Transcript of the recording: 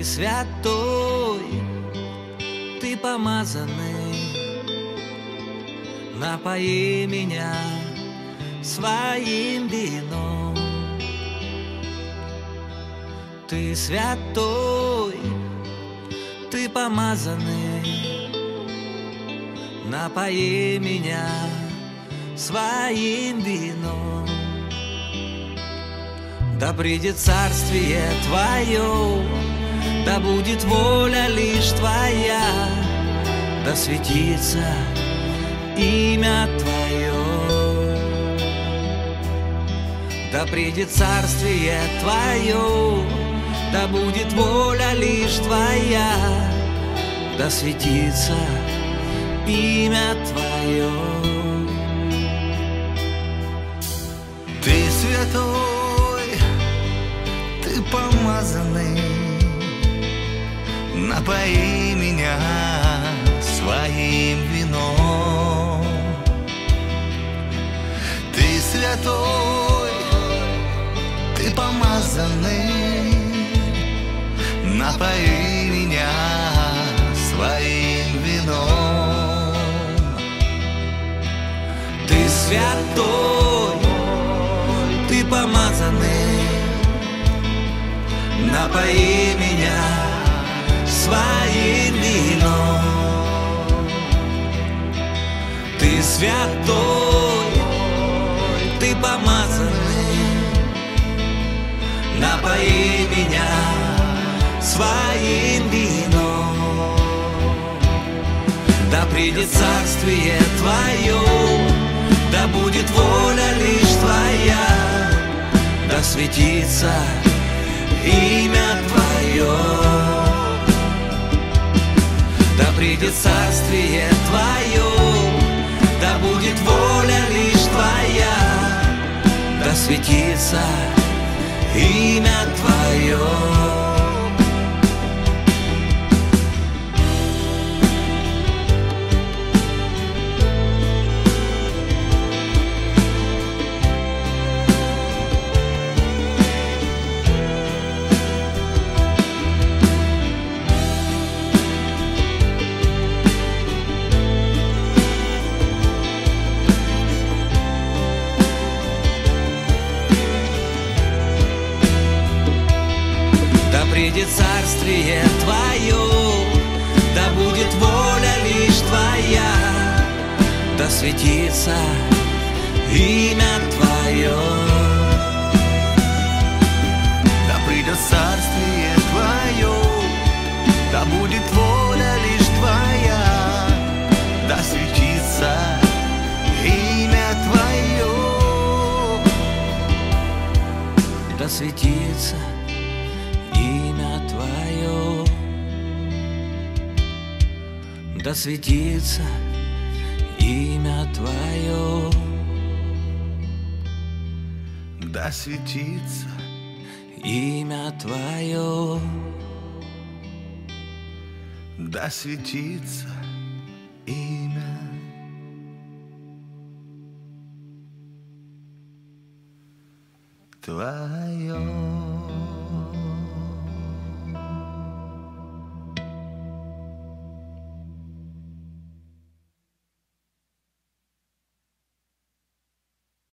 святой, ты помазанный, напои меня своим вином. Ты святой, ты помазанный, напои меня своим вином. Да придет царствие Твое, да будет воля лишь Твоя, да светится имя Твое. Да придет царствие Твое, да будет воля лишь Твоя, да светится имя Твое. Ты святой, ты помазанный, напои меня своим вином. Ты святой, ты помазанный, напои меня своим вином. Ты святой, ты помазанный, напои меня своим вином. Ты святой, ты помазанный, напои меня своим вином. Да придет царствие Твое, да будет воля лишь Твоя, да светится имя Твое. Да придет царствие Твое, да будет воля лишь Твоя, да светится имя Твое. Придет царствие Твое, да будет воля лишь Твоя, да светится имя Твое. Да придет царствие Твое, да будет воля лишь Твоя, да светится имя Твое. Да светится имя Твое, да светится имя Твое, да светится имя Твое, да светится имя Твое.